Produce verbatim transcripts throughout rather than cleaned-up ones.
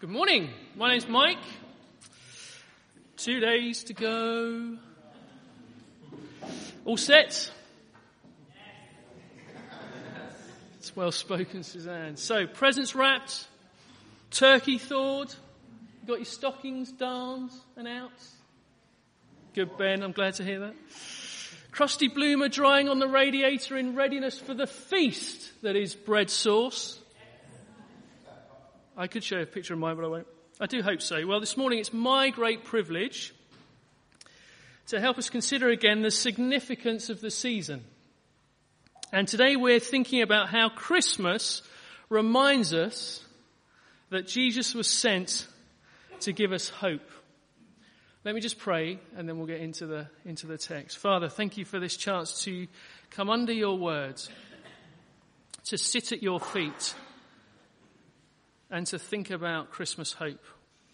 Good morning. My name's Mike. Two days to go. All set? It's well spoken, Suzanne. So, presents wrapped, turkey thawed, you got your stockings darned and out. Good, Ben, I'm glad to hear that. Crusty bloomer drying on the radiator in readiness for the feast that is bread sauce. I could show a picture of mine, but I won't. I do hope so. Well, this morning it's my great privilege to help us consider again the significance of the season. And today we're thinking about how Christmas reminds us that Jesus was sent to give us hope. Let me just pray and then we'll get into the into the text. Father, thank you for this chance to come under your words, to sit at your feet, and to think about Christmas hope.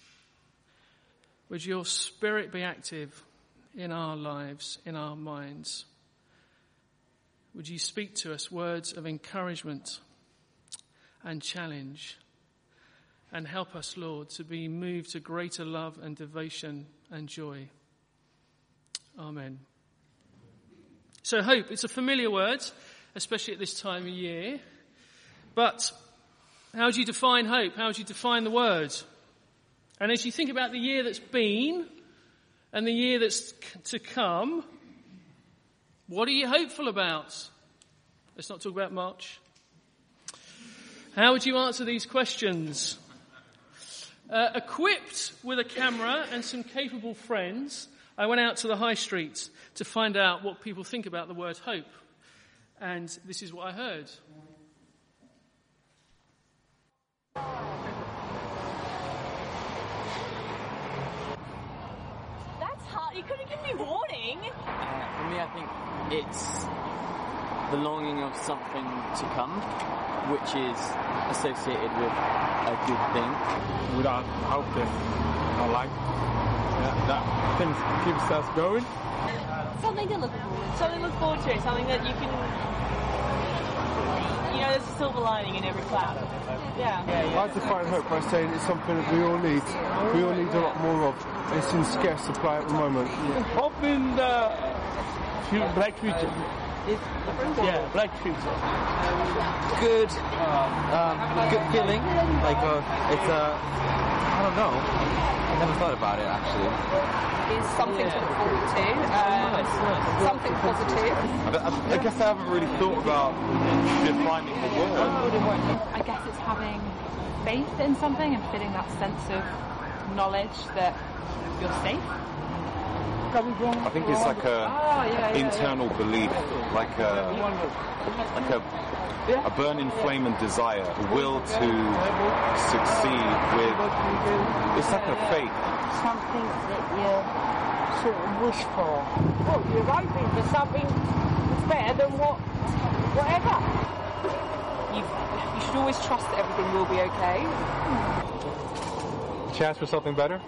Would your Spirit be active in our lives, in our minds? Would you speak to us words of encouragement and challenge, and help us, Lord, to be moved to greater love and devotion and joy. Amen. So hope, it's a familiar word, especially at this time of year. But how do you define hope? How do you define the word? And as you think about the year that's been and the year that's to come, what are you hopeful about? Let's not talk about March. How would you answer these questions? Uh, equipped with a camera and some capable friends, I went out to the high street to find out what people think about the word hope. And this is what I heard. That's hard. You could have given me warning. Uh, for me, I think it's the longing of something to come, which is associated with a good thing. Without hope in our life, yeah, that thing keeps us going. Something to look forward to. Something to look forward to. Something that you can... You know, there's a silver lining in every cloud. Yeah. yeah, yeah. I define hope by saying it's something that we all need. We all need a lot more of. It's in scarce supply at the moment. Hope in the fu- black future. Yeah, black future. Good, um, good feeling. Like uh, it's a, uh, I don't know. I never thought about it actually. Is something to look forward to, uh, something positive. I, I guess I haven't really thought about defining the word. I guess it's having faith in something and feeling that sense of knowledge that you're safe. I think it's like a oh, yeah, yeah, internal yeah. belief, like a like a a burning flame and desire, a will to succeed with. It's like a faith. Something that you sort of wish for. Well, you're hoping for something better than what, whatever. You, you should always trust that everything will be okay. Chance for something better?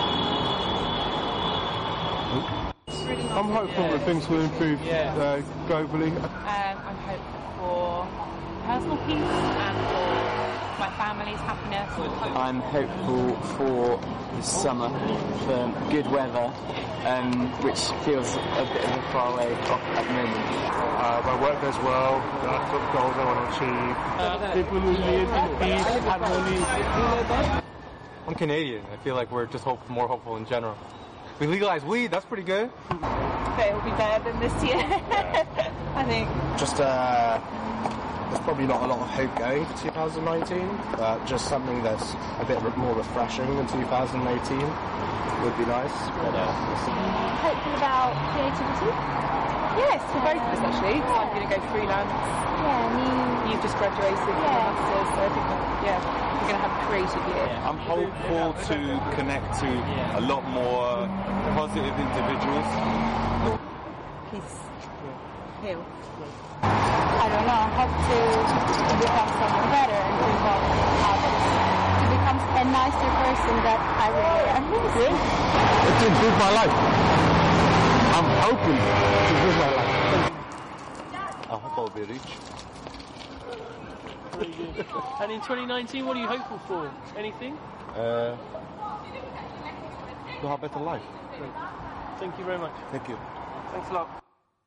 I'm hopeful that things will improve uh, globally. Um, I'm hopeful for personal peace and for my family's happiness. I'm hopeful for the summer, for good weather, um, which feels a bit of a far way off at the moment. Uh, my work goes well, I've got goals I want to achieve. Uh, people who live in peace, harmony. I'm Canadian. I feel like we're just hope, more hopeful in general. We legalize weed, that's pretty good. But it'll be better than this year, I think. Just, uh, there's probably not a lot of hope going for twenty nineteen, but just something that's a bit more refreshing than two thousand eighteen would be nice. But, uh, Hopeful about creativity. Yes, for both of us actually. So I'm going to go freelance. Yeah, new. You've just graduated from Yeah. your masters, so I think that, yeah, we're going to have a creative year. I'm hopeful to connect to a lot more positive individuals. Peace. Heal. I don't know. I hope to, to become someone better and to help others. To become a nicer person that I really am. It's to improve my life. I'm hoping to improve my life. I hope I'll be rich. Very good. And in twenty nineteen, what are you hopeful for? Anything? Uh, to have a better life. Great. Thank you very much. Thank you. Thanks a lot.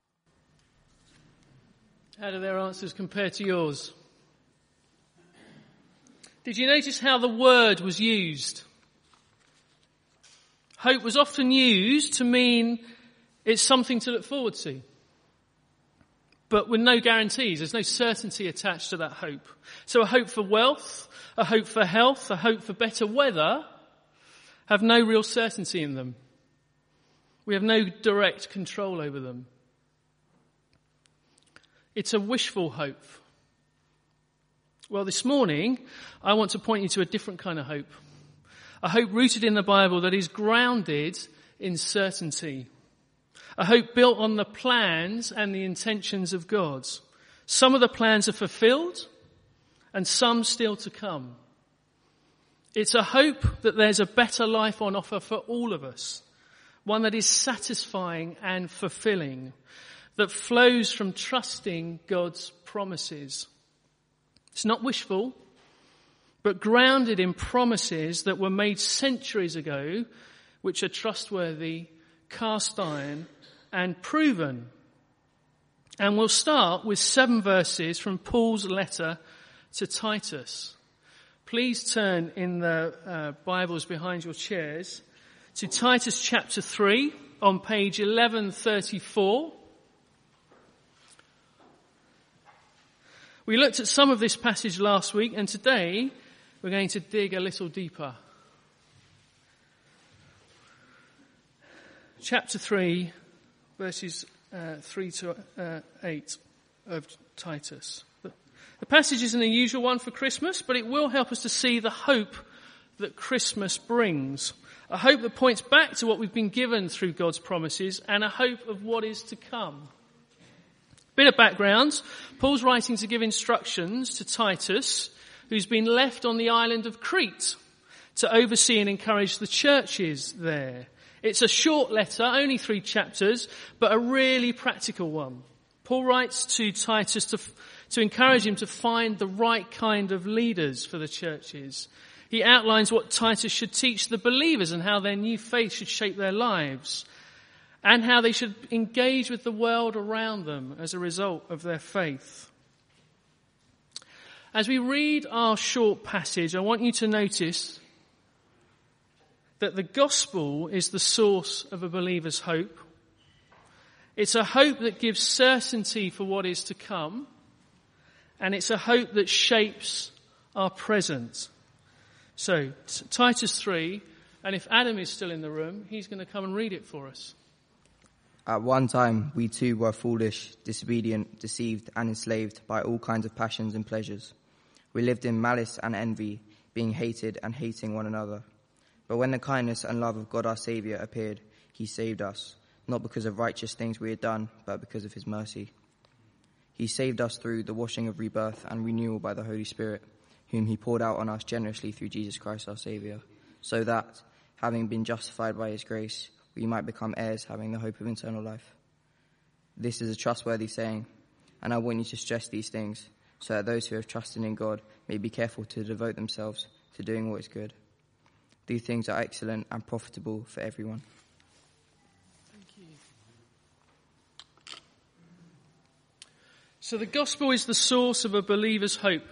How do their answers compare to yours? Did you notice how the word was used? Hope was often used to mean it's something to look forward to, but with no guarantees. There's no certainty attached to that hope. So a hope for wealth, a hope for health, a hope for better weather have no real certainty in them. We have no direct control over them. It's a wishful hope. Well, this morning, I want to point you to a different kind of hope. A hope rooted in the Bible that is grounded in certainty. A hope built on the plans and the intentions of God. Some of the plans are fulfilled and some still to come. It's a hope that there's a better life on offer for all of us. One that is satisfying and fulfilling. That flows from trusting God's promises. It's not wishful, but grounded in promises that were made centuries ago, which are trustworthy, cast iron, and proven. And we'll start with seven verses from Paul's letter to Titus. Please turn in the uh, Bibles behind your chairs to Titus chapter three on page eleven thirty-four. We looked at some of this passage last week, and today we're going to dig a little deeper. Chapter three, verses uh, three to uh, eight of Titus. The, the passage isn't a usual one for Christmas, but it will help us to see the hope that Christmas brings. A hope that points back to what we've been given through God's promises, and a hope of what is to come. Bit of background. Paul's writing to give instructions to Titus, who's been left on the island of Crete to oversee and encourage the churches there. It's a short letter, only three chapters, but a really practical one. Paul writes to Titus to, to encourage him to find the right kind of leaders for the churches. He outlines what Titus should teach the believers and how their new faith should shape their lives, and how they should engage with the world around them as a result of their faith. As we read our short passage, I want you to notice that the gospel is the source of a believer's hope. It's a hope that gives certainty for what is to come, and it's a hope that shapes our present. So, Titus three, and if Adam is still in the room, he's going to come and read it for us. At one time, we too were foolish, disobedient, deceived, and enslaved by all kinds of passions and pleasures. We lived in malice and envy, being hated and hating one another. But when the kindness and love of God our Saviour appeared, he saved us, not because of righteous things we had done, but because of his mercy. He saved us through the washing of rebirth and renewal by the Holy Spirit, whom he poured out on us generously through Jesus Christ our Saviour, so that, having been justified by his grace, we might become heirs, having the hope of eternal life. This is a trustworthy saying, and I want you to stress these things, so that those who have trusted in God may be careful to devote themselves to doing what is good. These things are excellent and profitable for everyone. Thank you. So the gospel is the source of a believer's hope.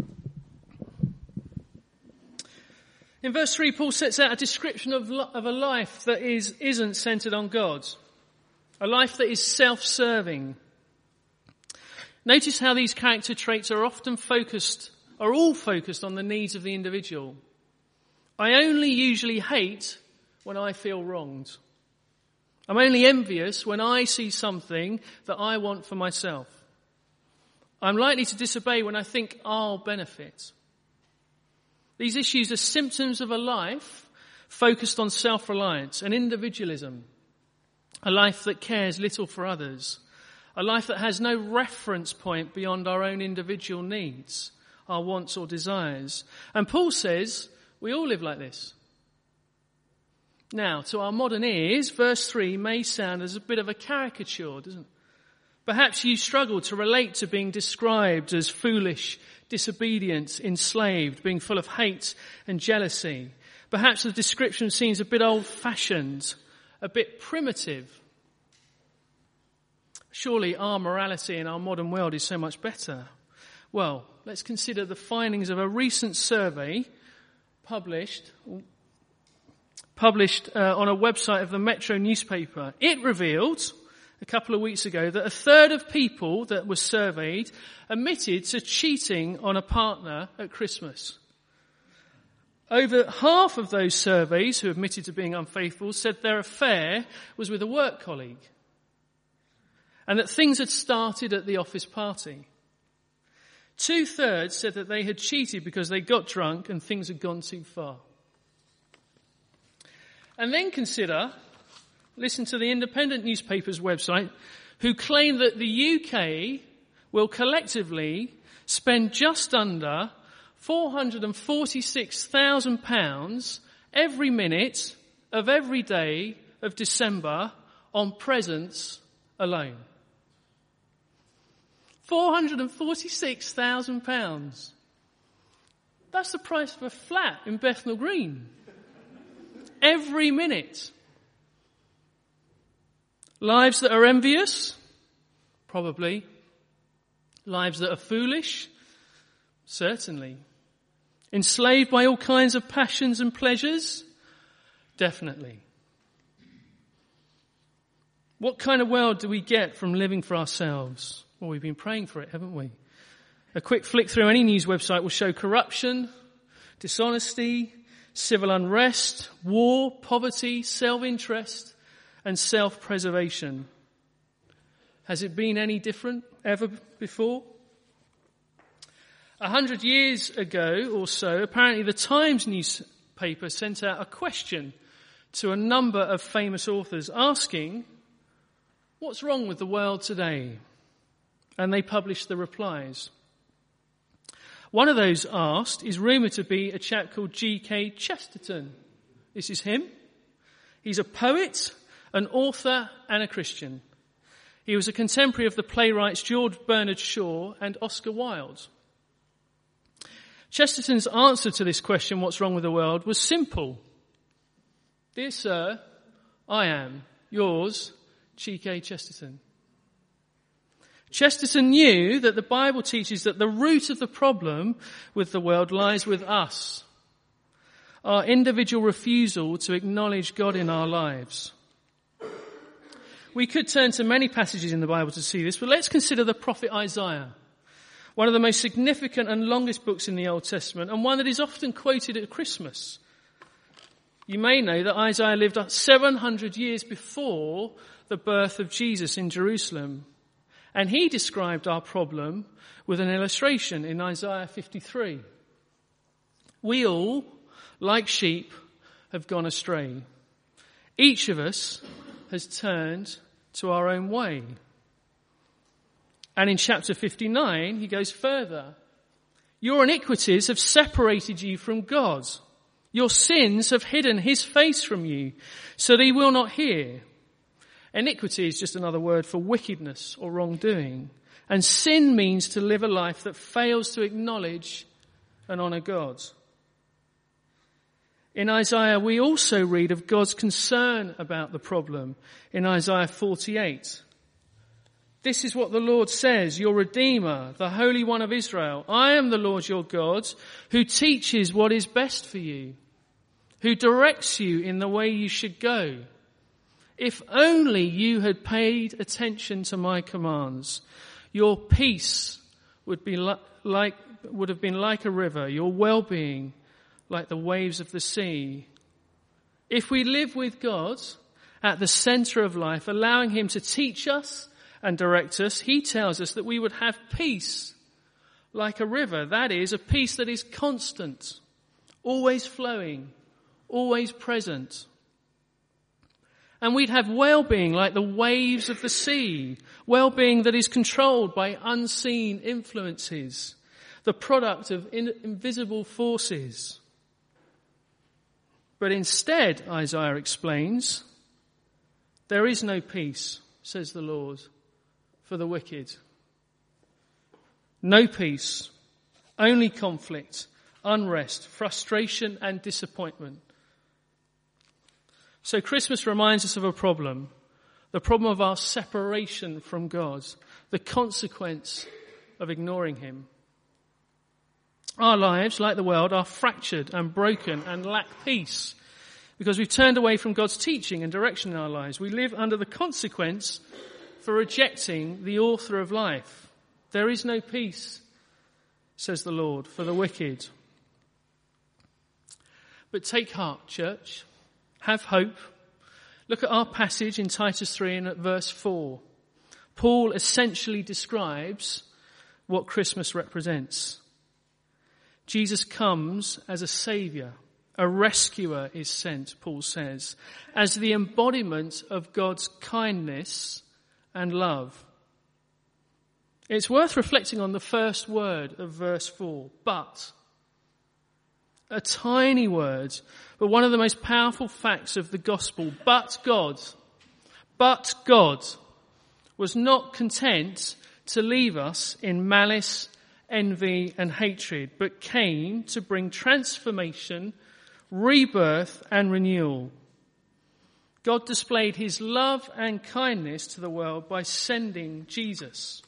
In verse three, Paul sets out a description of, of a life that is, isn't centered on God. A life that is self-serving. Notice how these character traits are often focused, are all focused on the needs of the individual. I only usually hate when I feel wronged. I'm only envious when I see something that I want for myself. I'm likely to disobey when I think I'll benefit. These issues are symptoms of a life focused on self-reliance and individualism. A life that cares little for others. A life that has no reference point beyond our own individual needs, our wants or desires. And Paul says we all live like this. Now, to our modern ears, verse three may sound as a bit of a caricature, doesn't it? Perhaps you struggle to relate to being described as foolish, disobedient, enslaved, being full of hate and jealousy. Perhaps the description seems a bit old-fashioned, a bit primitive. Surely our morality in our modern world is so much better. Well, let's consider the findings of a recent survey published published uh, on a website of the Metro newspaper. It revealed a couple of weeks ago that a third of people that were surveyed admitted to cheating on a partner at Christmas. Over half of those surveys who admitted to being unfaithful said their affair was with a work colleague and that things had started at the office party. Two-thirds said that they had cheated because they got drunk and things had gone too far. And then consider, listen to the Independent newspaper's website, who claim that the U K will collectively spend just under four hundred forty-six thousand pounds every minute of every day of December on presents alone. four hundred forty-six thousand pounds. That's the price of a flat in Bethnal Green. Every minute. Lives that are envious? Probably. Lives that are foolish? Certainly. Enslaved by all kinds of passions and pleasures? Definitely. What kind of world do we get from living for ourselves? Well, we've been praying for it, haven't we? A quick flick through any news website will show corruption, dishonesty, civil unrest, war, poverty, self-interest, and self-preservation. Has it been any different ever before? A hundred years ago or so, apparently the Times newspaper sent out a question to a number of famous authors asking, what's wrong with the world today? And they published the replies. One of those asked is rumoured to be a chap called G K Chesterton. This is him. He's a poet, an author, and a Christian. He was a contemporary of the playwrights George Bernard Shaw and Oscar Wilde. Chesterton's answer to this question, what's wrong with the world, was simple. Dear sir, I am yours, G K Chesterton. Chesterton knew that the Bible teaches that the root of the problem with the world lies with us. Our individual refusal to acknowledge God in our lives. We could turn to many passages in the Bible to see this, but let's consider the prophet Isaiah, one of the most significant and longest books in the Old Testament, and one that is often quoted at Christmas. You may know that Isaiah lived seven hundred years before the birth of Jesus in Jerusalem. And he described our problem with an illustration in Isaiah fifty-three. We all, like sheep, have gone astray. Each of us has turned to our own way. And in chapter fifty-nine, he goes further. Your iniquities have separated you from God. Your sins have hidden his face from you, so that he will not hear. Iniquity is just another word for wickedness or wrongdoing. And sin means to live a life that fails to acknowledge and honour God. In Isaiah, we also read of God's concern about the problem in Isaiah forty-eight. This is what the Lord says, your Redeemer, the Holy One of Israel. I am the Lord your God, who teaches what is best for you, who directs you in the way you should go. If only you had paid attention to my commands, your peace would be li- like would have been like a river, your well-being like the waves of the sea. If we live with God at the center of life, allowing him to teach us and direct us, he tells us that we would have peace like a river. That is, a peace that is constant, always flowing, always present. And we'd have well-being like the waves of the sea, well-being that is controlled by unseen influences, the product of in- invisible forces. But instead, Isaiah explains, there is no peace, says the Lord, for the wicked. No peace, only conflict, unrest, frustration and disappointment. So Christmas reminds us of a problem, the problem of our separation from God, the consequence of ignoring him. Our lives, like the world, are fractured and broken and lack peace because we've turned away from God's teaching and direction in our lives. We live under the consequence for rejecting the author of life. There is no peace, says the Lord, for the wicked. But take heart, church. Have hope. Look at our passage in Titus three and at verse four. Paul essentially describes what Christmas represents. Jesus comes as a saviour. A rescuer is sent, Paul says, as the embodiment of God's kindness and love. It's worth reflecting on the first word of verse four, but. A tiny word, but one of the most powerful facts of the gospel. But God, but God was not content to leave us in malice, envy and hatred, but came to bring transformation, rebirth and renewal. God displayed his love and kindness to the world by sending Jesus.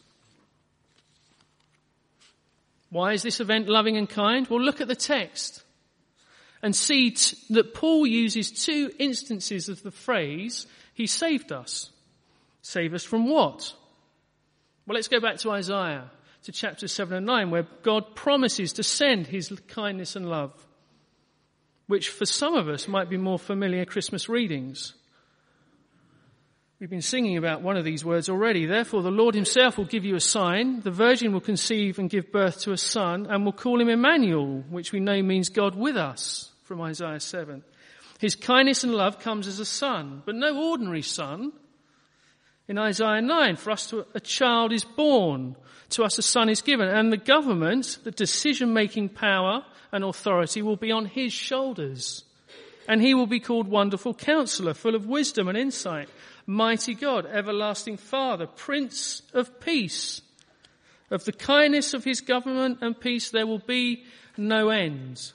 Why is this event loving and kind? Well, look at the text and see t- that Paul uses two instances of the phrase, he saved us. Save us from what? Well, let's go back to Isaiah, to chapters seven and nine, where God promises to send his kindness and love, which for some of us might be more familiar Christmas readings. We've been singing about one of these words already. Therefore, the Lord himself will give you a sign. The virgin will conceive and give birth to a son and will call him Emmanuel, which we know means God with us, from Isaiah seven. His kindness and love comes as a son, but no ordinary son. In Isaiah nine, for us to, a child is born, to us a son is given, and the government, the decision-making power and authority will be on his shoulders. And he will be called Wonderful Counselor, full of wisdom and insight, Mighty God, Everlasting Father, Prince of Peace. Of the kindness of his government and peace there will be no end.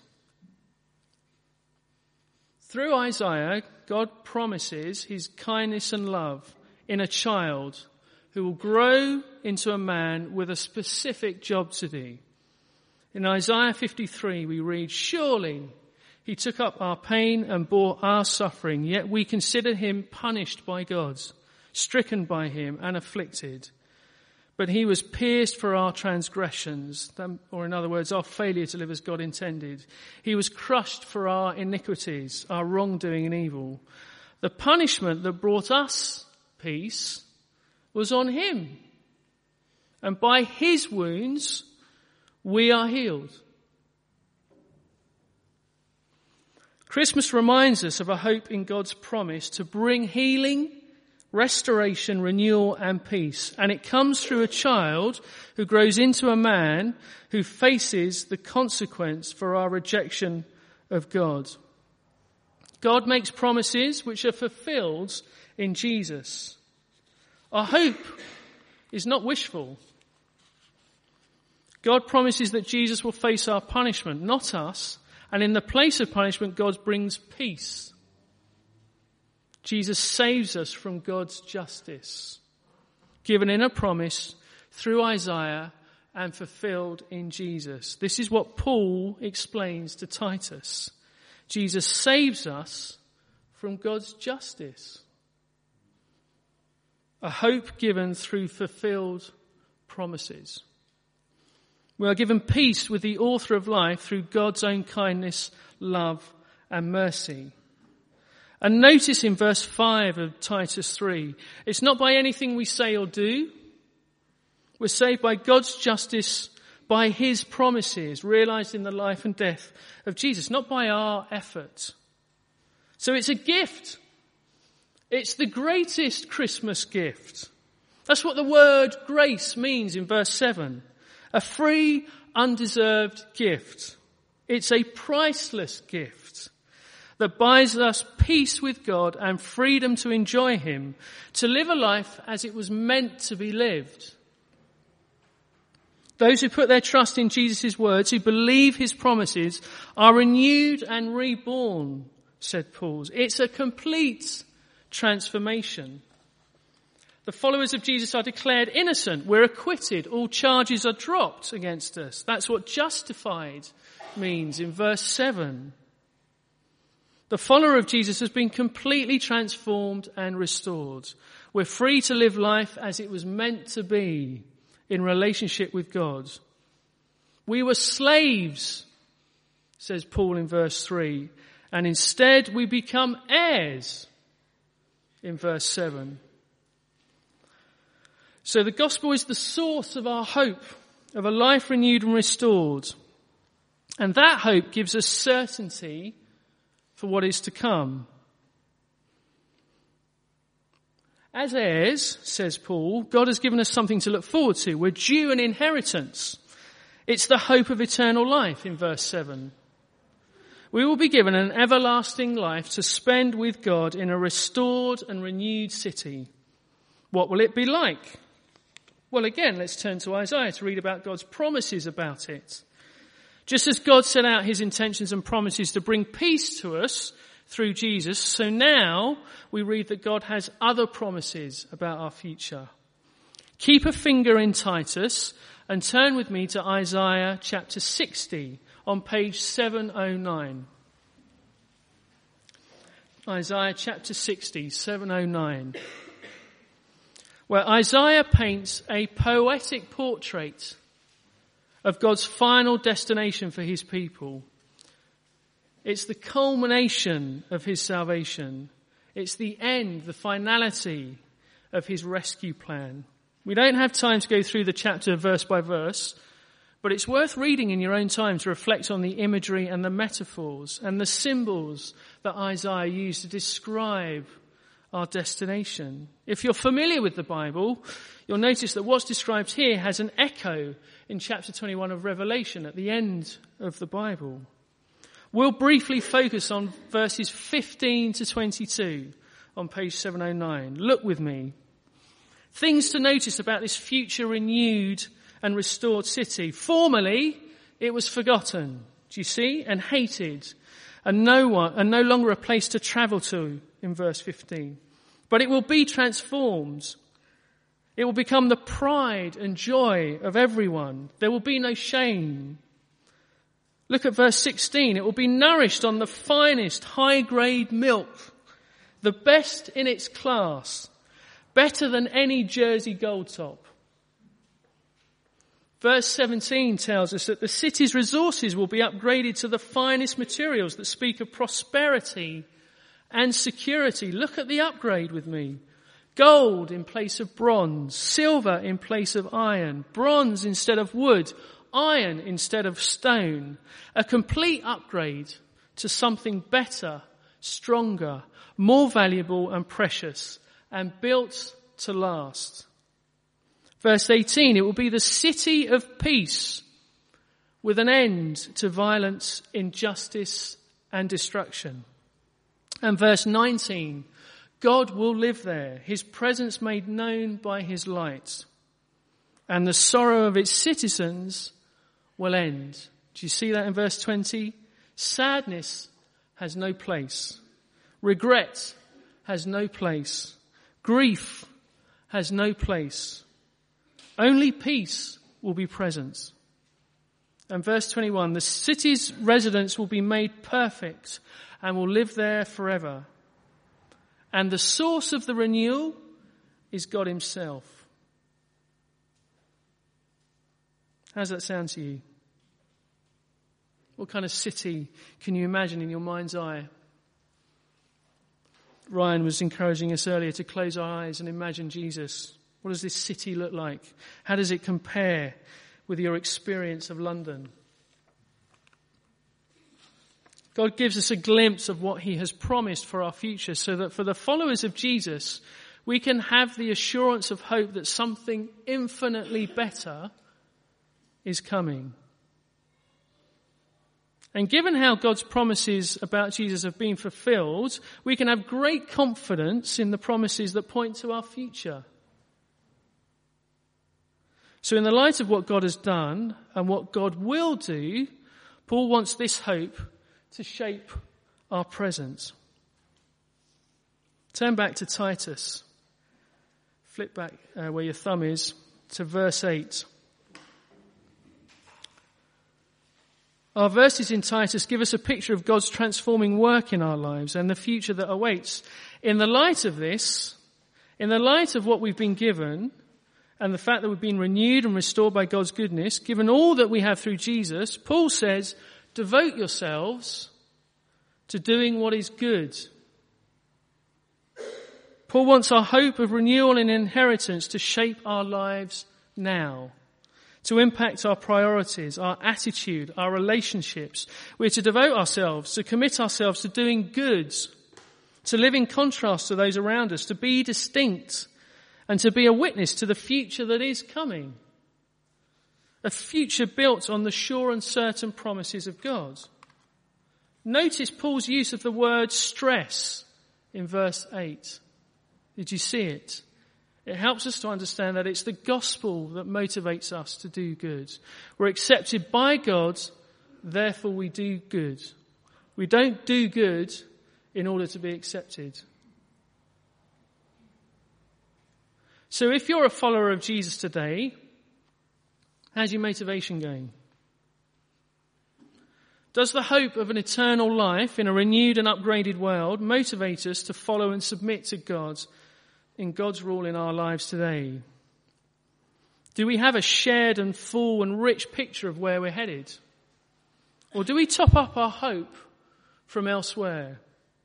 Through Isaiah, God promises his kindness and love in a child who will grow into a man with a specific job to do. In Isaiah fifty-three we read, surely he took up our pain and bore our suffering, yet we consider him punished by God, stricken by him and afflicted. But he was pierced for our transgressions, or in other words, our failure to live as God intended. He was crushed for our iniquities, our wrongdoing and evil. The punishment that brought us peace was on him. And by his wounds, we are healed. Christmas reminds us of a hope in God's promise to bring healing, restoration, renewal and peace. And it comes through a child who grows into a man who faces the consequence for our rejection of God. God makes promises which are fulfilled in Jesus. Our hope is not wishful. God promises that Jesus will face our punishment, not us. And in the place of punishment, God brings peace. Jesus saves us from God's justice, given in a promise through Isaiah and fulfilled in Jesus. This is what Paul explains to Titus. Jesus saves us from God's justice. A hope given through fulfilled promises. We are given peace with the author of life through God's own kindness, love and mercy. And notice in verse five of Titus three, it's not by anything we say or do. We're saved by God's justice, by his promises realized in the life and death of Jesus, not by our effort. So it's a gift. It's the greatest Christmas gift. That's what the word grace means in verse seven. A free, undeserved gift. It's a priceless gift. that buys us peace with God and freedom to enjoy him, to live a life as it was meant to be lived. Those who put their trust in Jesus' words, who believe his promises, are renewed and reborn, said Paul. It's a complete transformation. The followers of Jesus are declared innocent. We're acquitted. All charges are dropped against us. That's what justified means in verse seven. The follower of Jesus has been completely transformed and restored. We're free to live life as it was meant to be, in relationship with God. We were slaves, says Paul in verse three, and instead we become heirs in verse seven. So the gospel is the source of our hope of a life renewed and restored. And that hope gives us certainty for what is to come. As heirs, says Paul, God has given us something to look forward to. We're due an inheritance. It's the hope of eternal life in verse seven. We will be given an everlasting life to spend with God in a restored and renewed city. What will it be like? Well, again, let's turn to Isaiah to read about God's promises about it. Just as God set out his intentions and promises to bring peace to us through Jesus, so now we read that God has other promises about our future. Keep a finger in Titus and turn with me to Isaiah chapter sixty on page seven oh nine. Isaiah chapter sixty, seven oh nine. Where Isaiah paints a poetic portrait of God's final destination for his people. It's the culmination of his salvation. It's the end, the finality of his rescue plan. We don't have time to go through the chapter verse by verse, but it's worth reading in your own time to reflect on the imagery and the metaphors and the symbols that Isaiah used to describe our destination. If you're familiar with the Bible, you'll notice that what's described here has an echo in chapter twenty-one of Revelation at the end of the Bible. We'll briefly focus on verses fifteen to twenty-two on page seven oh nine. Look with me. Things to notice about this future renewed and restored city. Formerly, it was forgotten, do you see, and hated, and no one, and no longer a place to travel to in verse fifteen. But it will be transformed. It will become the pride and joy of everyone. There will be no shame. Look at verse sixteen. It will be nourished on the finest high-grade milk, the best in its class, better than any Jersey Gold Top. Verse seventeen tells us that the city's resources will be upgraded to the finest materials that speak of prosperity and security. Look at the upgrade with me. Gold in place of bronze, silver in place of iron, bronze instead of wood, iron instead of stone. A complete upgrade to something better, stronger, more valuable and precious, and built to last. Verse eighteen, it will be the city of peace with an end to violence, injustice and destruction. And verse nineteen, God will live there, his presence made known by his light, and the sorrow of its citizens will end. Do you see that in verse twenty? Sadness has no place. Regret has no place. Grief has no place. Only peace will be present. And verse twenty-one, the city's residents will be made perfect and will live there forever. And the source of the renewal is God himself. How does that sound to you? What kind of city can you imagine in your mind's eye? Ryan was encouraging us earlier to close our eyes and imagine Jesus. What does this city look like? How does it compare with your experience of London? God gives us a glimpse of what he has promised for our future so that for the followers of Jesus, we can have the assurance of hope that something infinitely better is coming. And given how God's promises about Jesus have been fulfilled, we can have great confidence in the promises that point to our future. So in the light of what God has done and what God will do, Paul wants this hope to shape our present. Turn back to Titus. Flip back uh, where your thumb is to verse eight. Our verses in Titus give us a picture of God's transforming work in our lives and the future that awaits. In the light of this, in the light of what we've been given and the fact that we've been renewed and restored by God's goodness, given all that we have through Jesus, Paul says, devote yourselves to doing what is good. Paul wants our hope of renewal and inheritance to shape our lives now, to impact our priorities, our attitude, our relationships. We're to devote ourselves, to commit ourselves to doing good, to live in contrast to those around us, to be distinct, and to be a witness to the future that is coming. A future built on the sure and certain promises of God. Notice Paul's use of the word stress in verse eight. Did you see it? It helps us to understand that it's the gospel that motivates us to do good. We're accepted by God, therefore we do good. We don't do good in order to be accepted. So if you're a follower of Jesus today, how's your motivation going? Does the hope of an eternal life in a renewed and upgraded world motivate us to follow and submit to God in God's rule in our lives today? Do we have a shared and full and rich picture of where we're headed? Or do we top up our hope from elsewhere?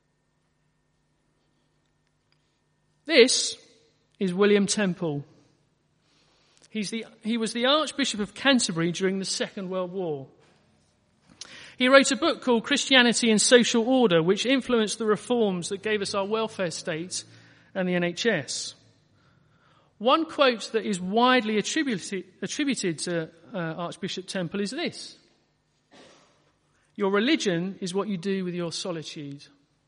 This is William Temple. He's the, he was the Archbishop of Canterbury during the Second World War. He wrote a book called Christianity and Social Order, which influenced the reforms that gave us our welfare state and the N H S. One quote that is widely attributed, attributed to uh, Archbishop Temple is this: "Your religion is what you do with your solitude."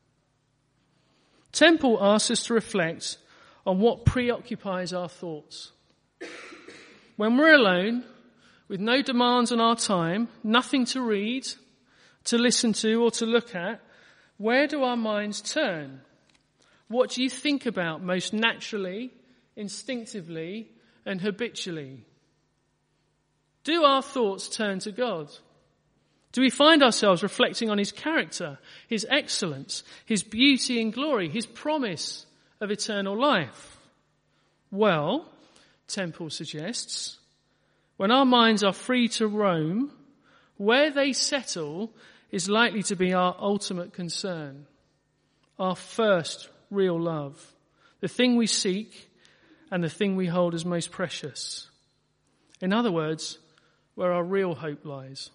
Temple asks us to reflect on what preoccupies our thoughts. When we're alone, with no demands on our time, nothing to read, to listen to or to look at, where do our minds turn? What do you think about most naturally, instinctively, and habitually? Do our thoughts turn to God? Do we find ourselves reflecting on his character, his excellence, his beauty and glory, his promise of eternal life? Well, Temple suggests, when our minds are free to roam, where they settle is likely to be our ultimate concern, our first real love, the thing we seek and the thing we hold as most precious. In other words, where our real hope lies.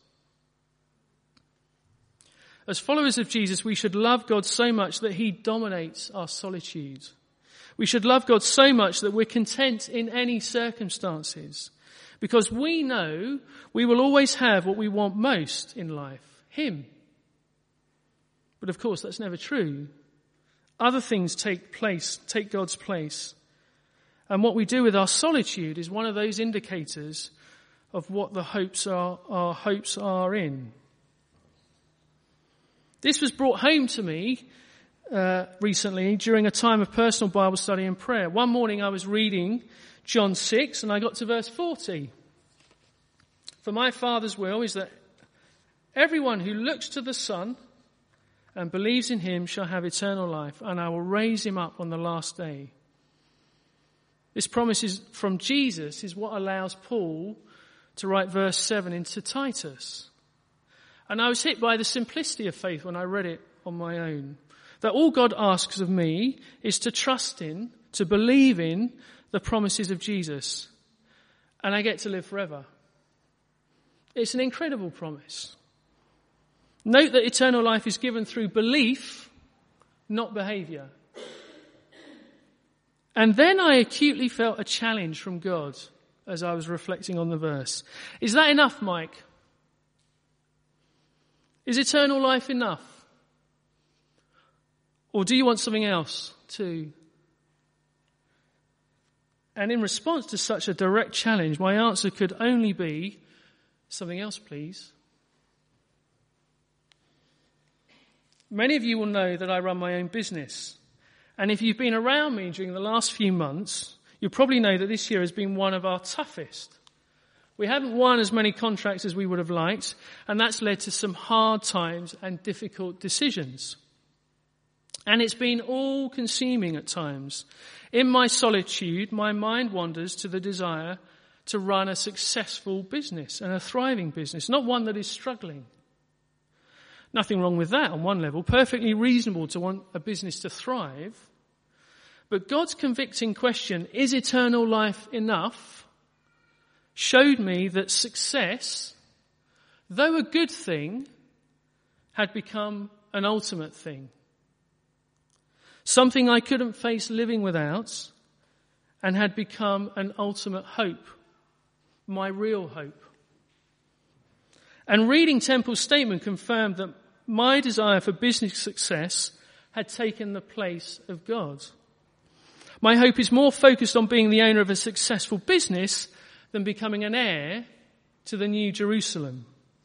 As followers of Jesus, we should love God so much that he dominates our solitude. We should love God so much that we're content in any circumstances, because we know we will always have what we want most in life, him. But of course, that's never true. Other things take place, take God's place. And what we do with our solitude is one of those indicators of what the hopes are, our hopes are in. This was brought home to me uh, recently during a time of personal Bible study and prayer. One morning I was reading John six and I got to verse forty. "For my Father's will is that everyone who looks to the Son and believes in him shall have eternal life, and I will raise him up on the last day." This promise is from Jesus is what allows Paul to write verse seven into Titus. And I was hit by the simplicity of faith when I read it on my own. That all God asks of me is to trust in, to believe in the promises of Jesus. And I get to live forever. It's an incredible promise. Note that eternal life is given through belief, not behaviour. And then I acutely felt a challenge from God as I was reflecting on the verse. Is that enough, Mike? Is eternal life enough? Or do you want something else too? And in response to such a direct challenge, my answer could only be, something else, please. Many of you will know that I run my own business. And if you've been around me during the last few months, you'll probably know that this year has been one of our toughest. We haven't won as many contracts as we would have liked, and that's led to some hard times and difficult decisions. And it's been all-consuming at times. In my solitude, my mind wanders to the desire to run a successful business and a thriving business, not one that is struggling. Nothing wrong with that on one level. Perfectly reasonable to want a business to thrive. But God's convicting question, is eternal life enough, showed me that success, though a good thing, had become an ultimate thing. Something I couldn't face living without, and had become an ultimate hope, my real hope. And reading Temple's statement confirmed that my desire for business success had taken the place of God. My hope is more focused on being the owner of a successful business than becoming an heir to the New Jerusalem.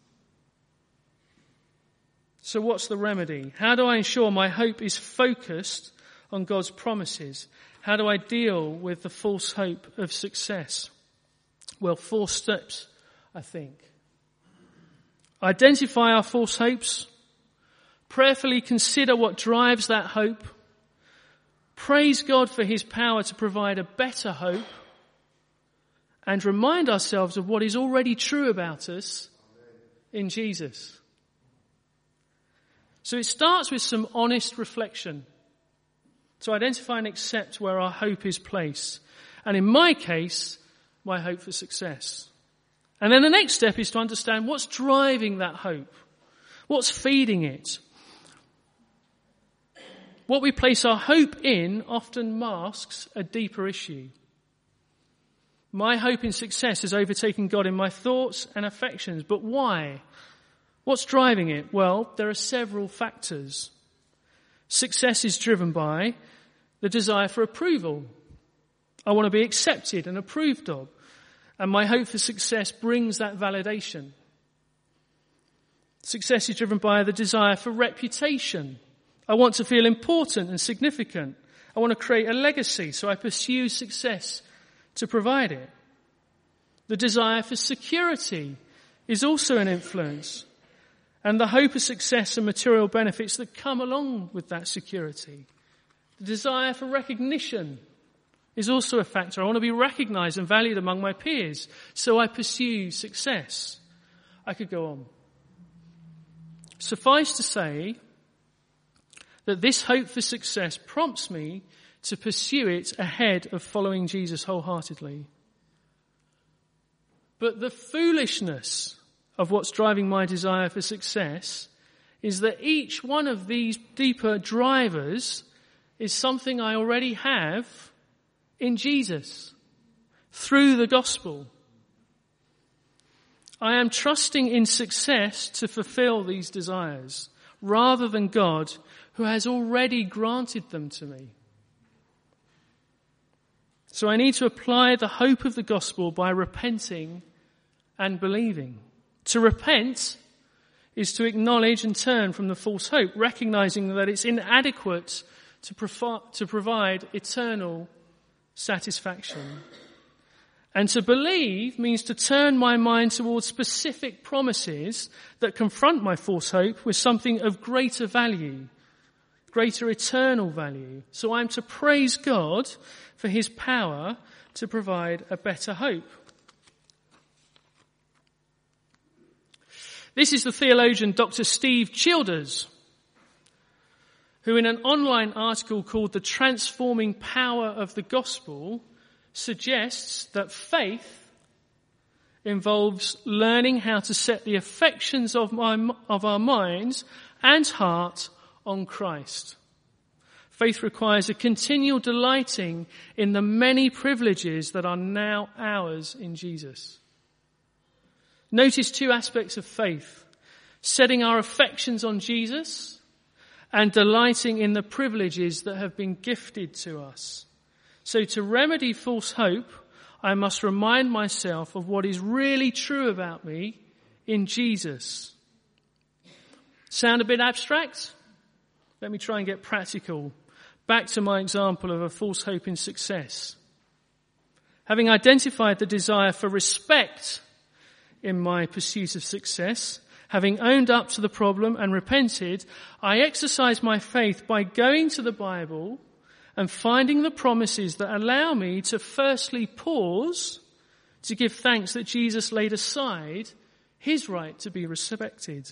So what's the remedy? How do I ensure my hope is focused on God's promises? How do I deal with the false hope of success? Well, four steps, I think. Identify our false hopes. Prayerfully consider what drives that hope. Praise God for his power to provide a better hope. And remind ourselves of what is already true about us in Jesus. So it starts with some honest reflection to identify and accept where our hope is placed. And in my case, my hope for success. And then the next step is to understand what's driving that hope. What's feeding it? What we place our hope in often masks a deeper issue. My hope in success has overtaken God in my thoughts and affections. But why? What's driving it? Well, there are several factors. Success is driven by the desire for approval. I want to be accepted and approved of. And my hope for success brings that validation. Success is driven by the desire for reputation. I want to feel important and significant. I want to create a legacy, so I pursue success to provide it. The desire for security is also an influence. And the hope of success and material benefits that come along with that security. The desire for recognition is also a factor. I want to be recognized and valued among my peers, so I pursue success. I could go on. Suffice to say that this hope for success prompts me to pursue it ahead of following Jesus wholeheartedly. But the foolishness of what's driving my desire for success is that each one of these deeper drivers is something I already have in Jesus through the gospel. I am trusting in success to fulfill these desires rather than God, who has already granted them to me. So I need to apply the hope of the gospel by repenting and believing. To repent is to acknowledge and turn from the false hope, recognizing that it's inadequate to, provi- to provide eternal satisfaction. And to believe means to turn my mind towards specific promises that confront my false hope with something of greater value, greater eternal value. So I'm to praise God for his power to provide a better hope. This is the theologian Doctor Steve Childers, who in an online article called The Transforming Power of the Gospel suggests that faith involves learning how to set the affections of, my, of our minds and heart on Christ. Faith requires a continual delighting in the many privileges that are now ours in Jesus. Notice two aspects of faith. setting our affections on Jesus, and delighting in the privileges that have been gifted to us. So to remedy false hope, I must remind myself of what is really true about me in Jesus. Sound a bit abstract? Let me try and get practical. Back to my example of a false hope in success. Having identified the desire for respect in my pursuit of success, having owned up to the problem and repented, I exercise my faith by going to the Bible and finding the promises that allow me to firstly pause to give thanks that Jesus laid aside his right to be respected.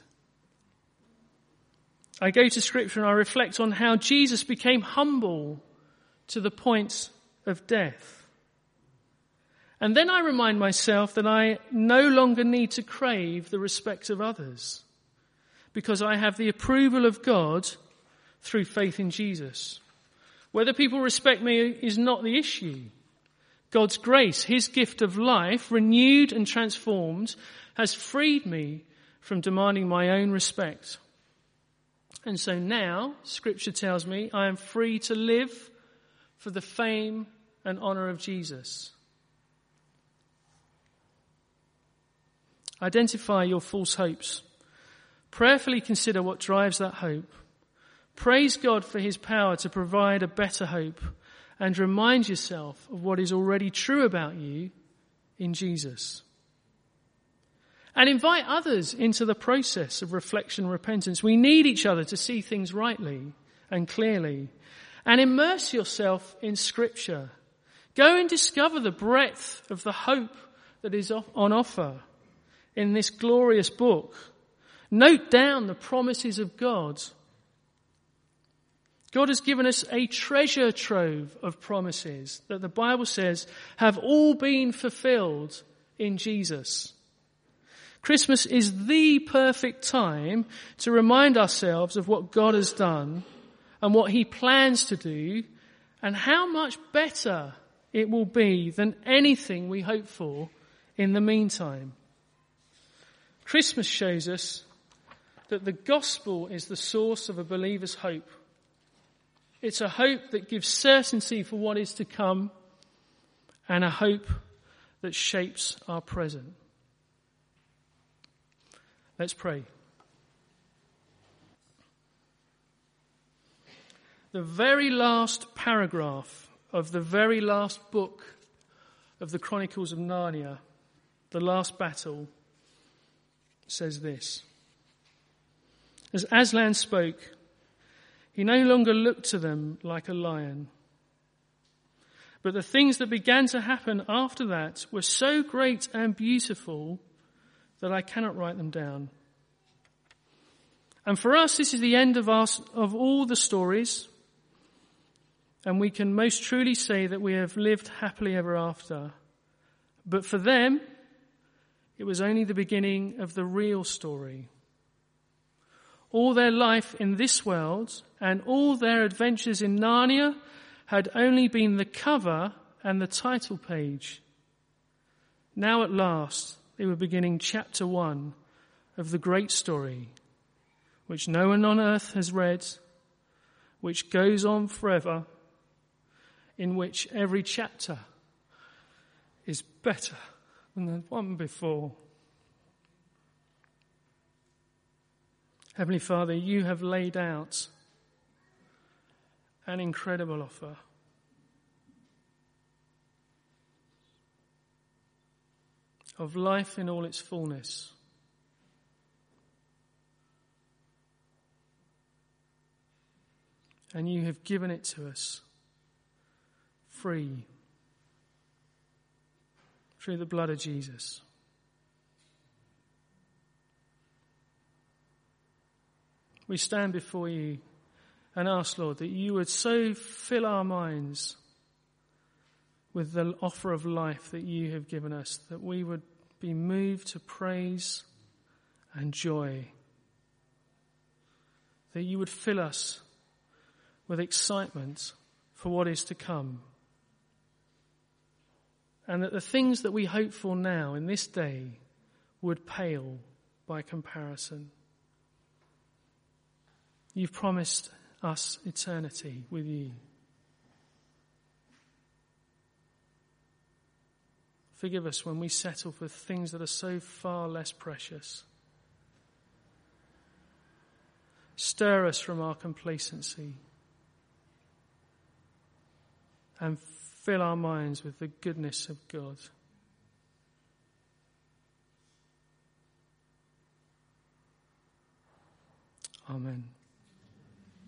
I go to Scripture and I reflect on how Jesus became humble to the point of death. And then I remind myself that I no longer need to crave the respect of others because I have the approval of God through faith in Jesus. Whether people respect me is not the issue. God's grace, his gift of life, renewed and transformed, has freed me from demanding my own respect. And so now, Scripture tells me, I am free to live for the fame and honour of Jesus. Identify your false hopes. Prayerfully consider what drives that hope. Praise God for his power to provide a better hope, and remind yourself of what is already true about you in Jesus. And invite others into the process of reflection and repentance. We need each other to see things rightly and clearly. And immerse yourself in Scripture. Go and discover the breadth of the hope that is on offer in this glorious book. Note down the promises of God. God has given us a treasure trove of promises that the Bible says have all been fulfilled in Jesus. Christmas is the perfect time to remind ourselves of what God has done and what he plans to do, and how much better it will be than anything we hope for in the meantime. Christmas shows us that the gospel is the source of a believer's hope. It's a hope that gives certainty for what is to come, and a hope that shapes our present. Let's pray. The very last paragraph of the very last book of the Chronicles of Narnia, the last battle, says this. As Aslan spoke, he no longer looked to them like a lion. But the things that began to happen after that were so great and beautiful that I cannot write them down. And for us, this is the end of our, of all the stories, and we can most truly say that we have lived happily ever after. But for them, it was only the beginning of the real story. All their life in this world and all their adventures in Narnia had only been the cover and the title page. Now at last, they were beginning chapter one of the great story, which no one on earth has read, which goes on forever, in which every chapter is better than the one before. Heavenly Father, you have laid out an incredible offer. Of life in all its fullness. And you have given it to us free through the blood of Jesus. We stand before you and ask, Lord, that you would so fill our minds with the offer of life that you have given us, that we would be moved to praise and joy. That you would fill us with excitement for what is to come. And that the things that we hope for now in this day would pale by comparison. You've promised us eternity with you. Forgive us when we settle for things that are so far less precious. Stir us from our complacency and fill our minds with the goodness of God. Amen.